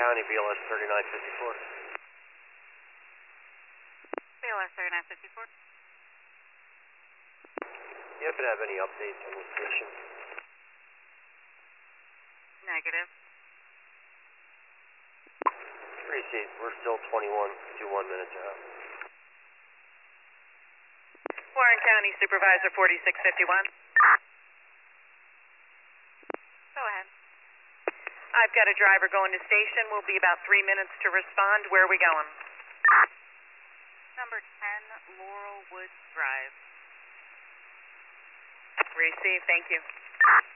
County, BLS 3954. BLS 3954. You happen to have any updates on the station? Negative. Appreciate it. We're still 21 minutes out. Warren County Supervisor 4651. Go ahead. I've got a driver going to station. We'll be about 3 minutes to respond. Where are we going? Number 10, Laurel Woods Drive. Receive. Thank you.